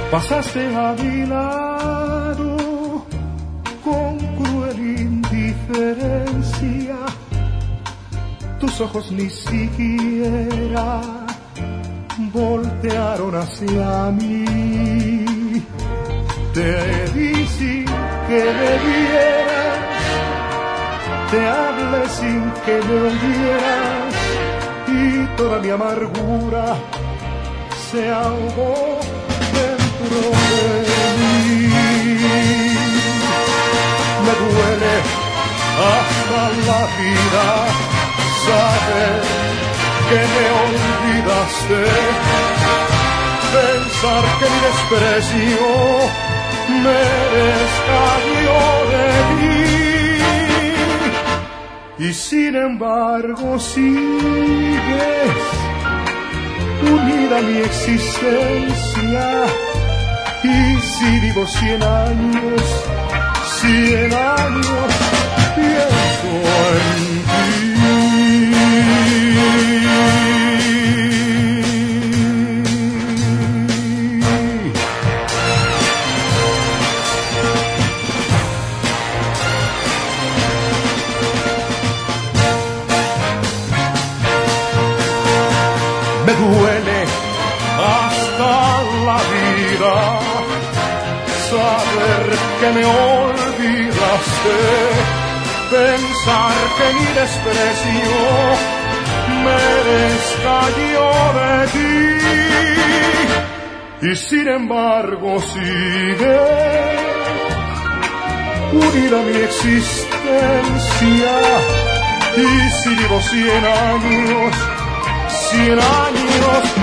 Pasaste a mi lado con cruel indiferencia, tus ojos ni siquiera voltearon hacia mí. Te di sin que me vieras, te hablé sin que me oyeras, y toda mi amargura se ahogó dentro de mí. Me duele hasta la vida saber que me olvidaste, pensar que mi desprecio merezca yo de ti, y sin embargo sigues unida a mi existencia, y si vivo 100 años, 100 años pienso en ti. Me duele hasta la vida saber que me olvidaste, pensar que mi desprecio merezca yo de ti, y sin embargo sigue unida a mi existencia, y si vivo 100 años, 100 años